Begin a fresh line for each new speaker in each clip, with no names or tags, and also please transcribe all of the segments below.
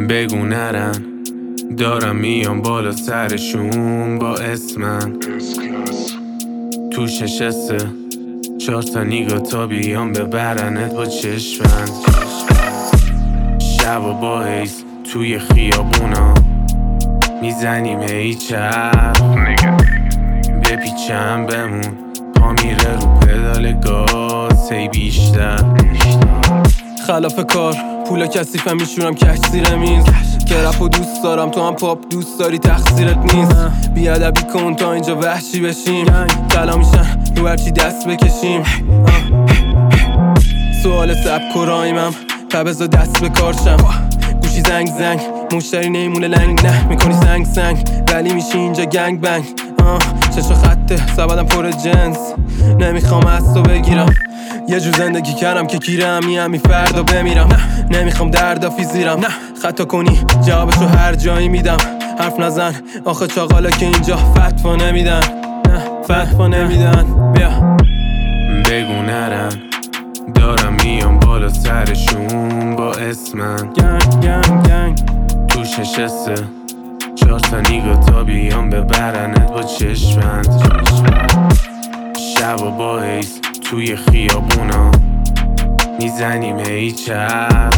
بگو نرن دارم میام بالا سرشون با اسمن توش نشسته 4 تا نیگا تا بیام ببرنت با چشمن شب و با حیث توی خیابونا میزنیم هی چرخ بپیچم بمون پا میره رو پدال گاز هی بیشتر
خلاف کار پولا کثیفم میشورم کش زیر میز که رپو دوست دارم تو هم پاپ دوست داری تقصیرت نیست بیادبی کن تا اینجا وحشی بشیم طلا میشن رو هرچی دست بکشیم سوال سبک و رایمم بذار دست به کارشم گوشی زنگ مشتری نیمونه لنگ نه میکنی سنگ ولی میشی اینجا گنگ بنگ چشم خطه سبادم پر جنس نمیخوام از تو بگیرم یه جور زندگی کردم که کیرم میامی فردا بمیرم نمیخوام دردافی زیرم خطا کنی جوابشو هر جایی میدم حرف نزن آخه چاقالا که اینجا فتوا نمیدن بیا
بگو نرن دارم میام بالا سرشون با اسمن
گنگ
توش نشسته 4 تا نیگا تا بیام ببرنت با چشمند شب و با حیث توی خیابونا میزنیم هی چرخ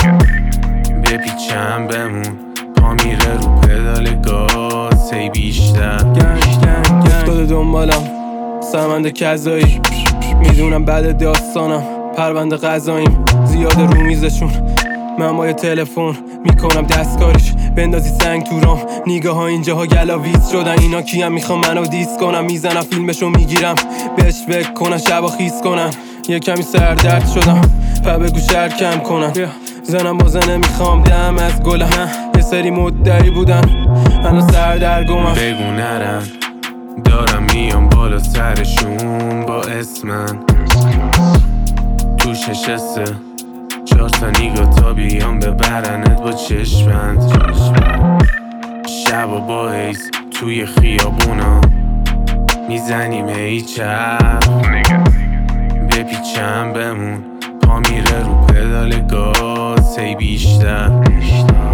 بپیچم بمون پا میره رو پدال گاز هی بیشتر
گنگ افتاده دنبالم سمند کذایی میدونم بعد داستانم پرونده قضاییم زیاده رو میزشون من با یه تلفن میکنم دستکاریش بندازی سنگ تو رام نیگاه ها اینجاها گلاویز شدن اینا کیم میخوام منو دیس کنم میزنم فیلمشو میگیرم بهش فکر کنن شبا خیز کنن یه کمی سردرد شدم بگو شهر کم کنن زنم بازه نمیخوام دم از گلم یه سری مدعی بودن الان سردرگمم
بگو نرن دارم میام بالا سرشون با اسمن توش نشسته 4 تا نیگا تا بیام ببرنت با چشمند شب و با حیث توی خیابونا میزنیم هی چرخ بپیچم بمون پا میره رو پدال گاز هی بیشتر